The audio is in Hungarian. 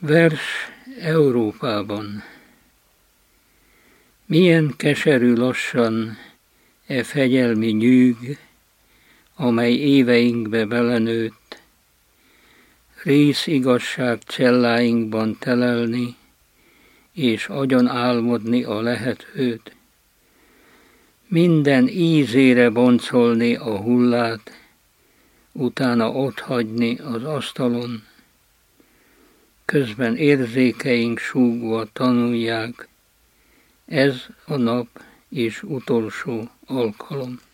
Vers Európában. Milyen keserű lassan e fegyelmi nyűg, amely éveinkbe belenőtt, rész igazság celláinkban telelni, és agyon álmodni a lehetőt, minden ízére boncolni a hullát, utána otthagyni az asztalon, közben érzékeink súgva tanulják, ez a nap és utolsó alkalom.